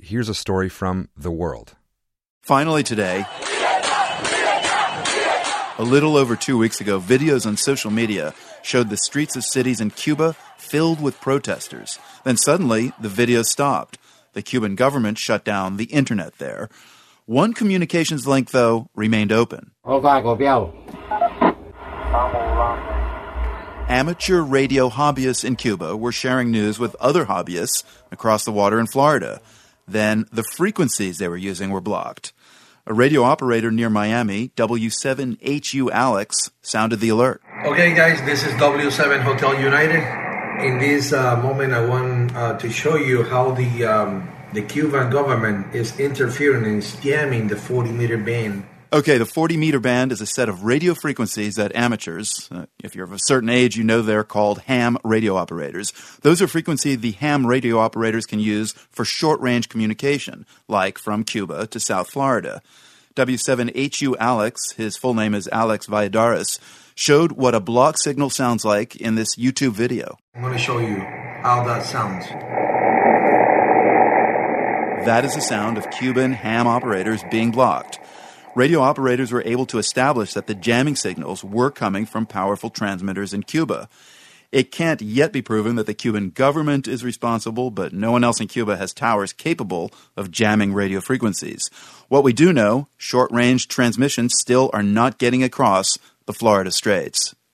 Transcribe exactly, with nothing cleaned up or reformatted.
here's a story from The World. Finally today, a little over two weeks ago, videos on social media showed the streets of cities in Cuba filled with protesters. Then suddenly, the videos stopped. The Cuban government shut down the internet there. One communications link, though, remained open. Amateur radio hobbyists in Cuba were sharing news with other hobbyists across the water in Florida. Then the frequencies they were using were blocked. A radio operator near Miami, W seven H U Alex, sounded the alert. Okay, guys, this is W seven Hotel United. In this uh, moment, I want uh, to show you how the um, the Cuban government is interfering and jamming the forty meter band. Okay, the forty meter band is a set of radio frequencies that amateurs, uh, if you're of a certain age, you know they're called ham radio operators. Those are frequencies the ham radio operators can use for short-range communication, like from Cuba to South Florida. W seven H U Alex, his full name is Alex Valladares, showed what a block signal sounds like in this YouTube video. I'm going to show you how that sounds. That is the sound of Cuban ham operators being blocked. Radio operators were able to establish that the jamming signals were coming from powerful transmitters in Cuba. It can't yet be proven that the Cuban government is responsible, but no one else in Cuba has towers capable of jamming radio frequencies. What we do know, short-range transmissions still are not getting across the Florida Straits.